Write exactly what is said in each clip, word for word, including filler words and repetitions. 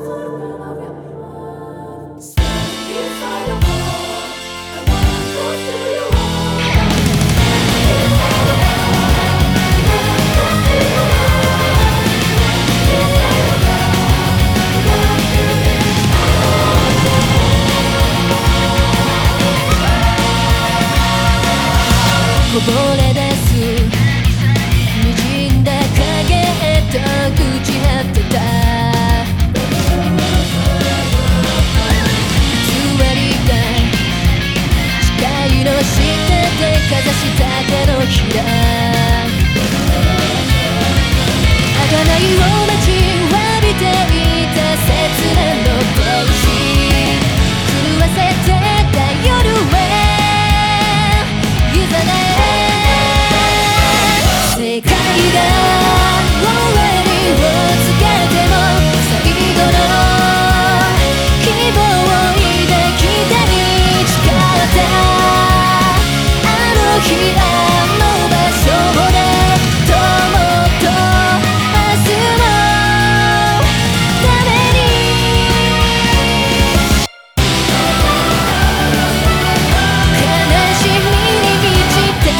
こぼれ出す滲んだ影へと朽ち果てた偽りが視界の下でかざした手のひら儚いを待ちわびていた切なの帽子狂わせてた夜へ誘ざない世界が終わりを告げても最後の希望を抱きたい誓ったあの日あの場所で友と明日のために悲しみに満ちた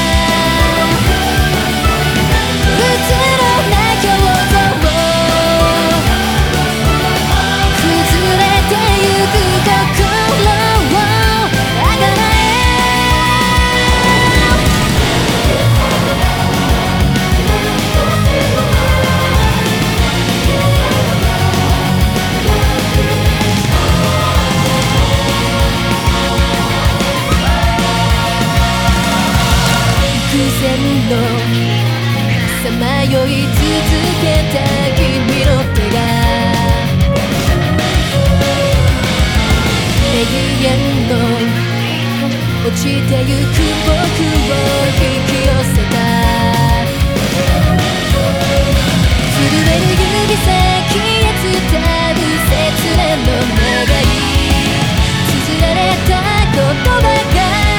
さまよい続けた君の手が永遠の落ちてゆく僕を引き寄せた震える指先へ伝う切なの願い綴られた言葉が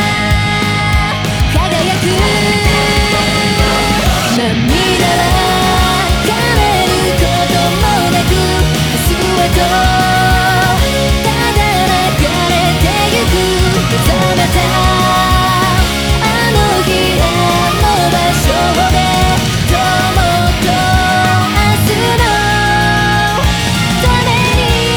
輝く涙は枯れることもなく明日へとただ流れてゆく目覚めたあの日あの場所で友と明日のため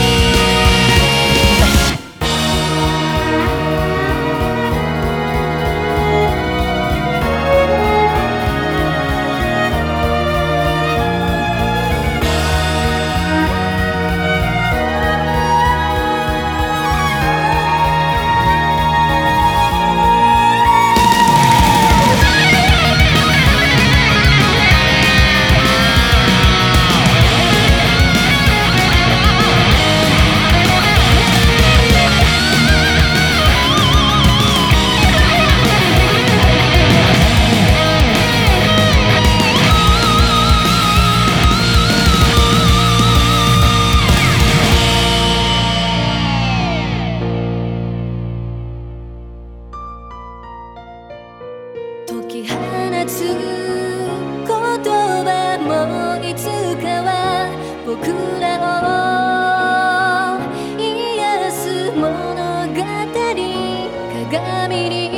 解き放つ言葉もいつかは僕らを癒す物語鏡に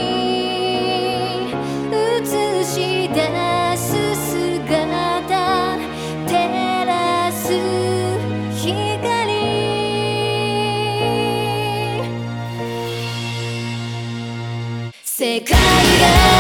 映し出す姿照らす光世界が